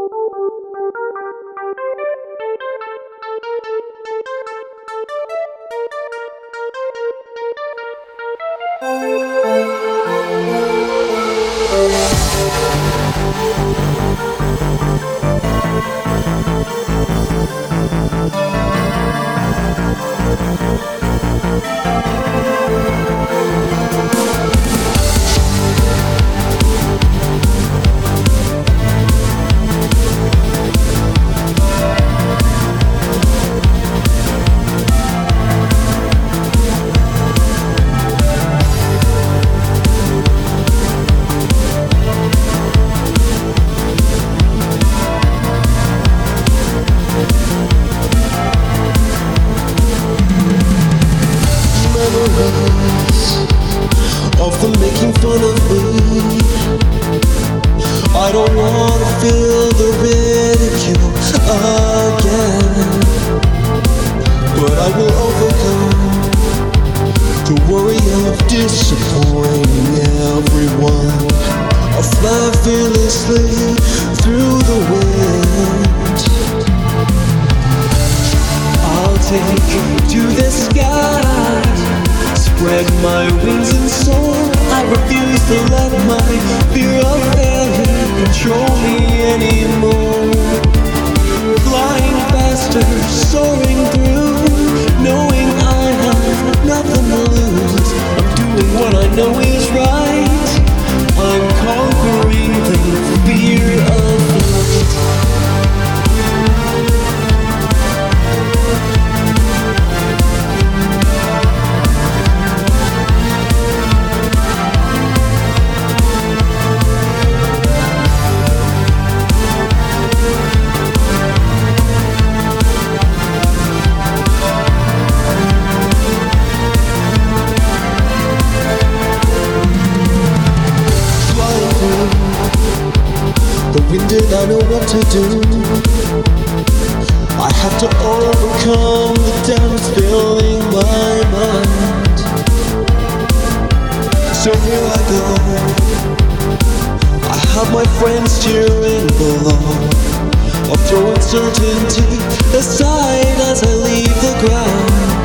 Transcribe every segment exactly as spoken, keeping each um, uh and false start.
Of them making fun of me, I don't want to feel the ridicule again, but I will overcome the worry of disappointing everyone. I'll fly fearlessly through the wind. I'll take you to the sky, spread my wings and soar. I refuse to let my fear of failure control me anymore. Flying faster, soaring through, knowing I have nothing to lose. I'm doing what I know is right. I'm conquering the fear of flight. Wind and I know what to do. I have to overcome the doubts filling my mind. So here I go. I have my friends cheering below. I'll throw uncertainty aside as I leave the ground.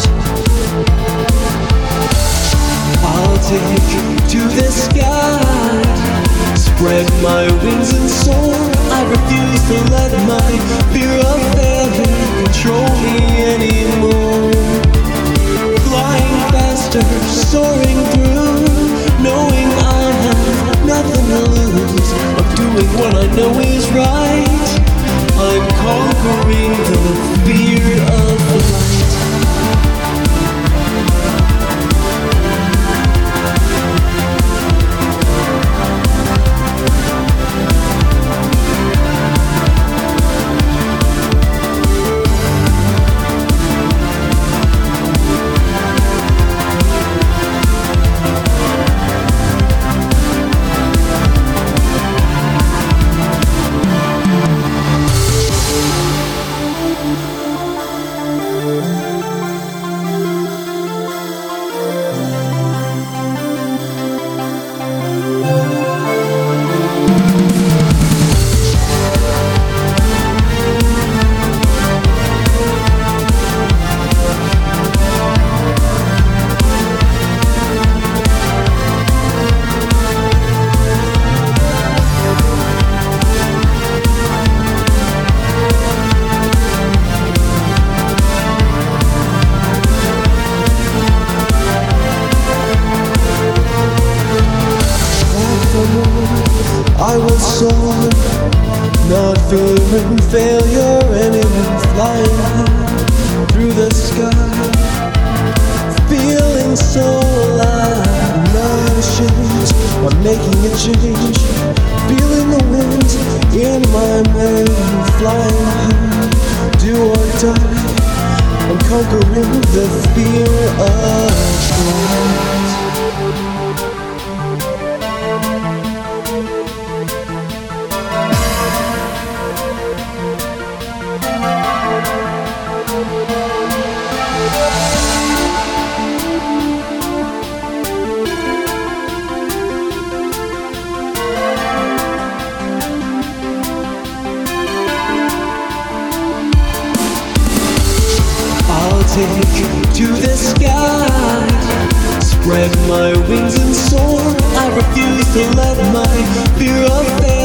I'll take you to the sky, spread my wings and soar. I refuse to let my fear of failure control me anymore. Flying faster, soaring through, knowing I have nothing to lose. I'm doing what I know is right. I'm conquering the fear of flight. I will soar, not fearing failure anymore. Flying high through the sky, feeling so alive. Not ashamed, I'm making a change. Feeling the wind in my mane. Flying high, do or die. I'm conquering the fear of flight. to the sky. Spread my wings and soar. I refuse to let my fear of failure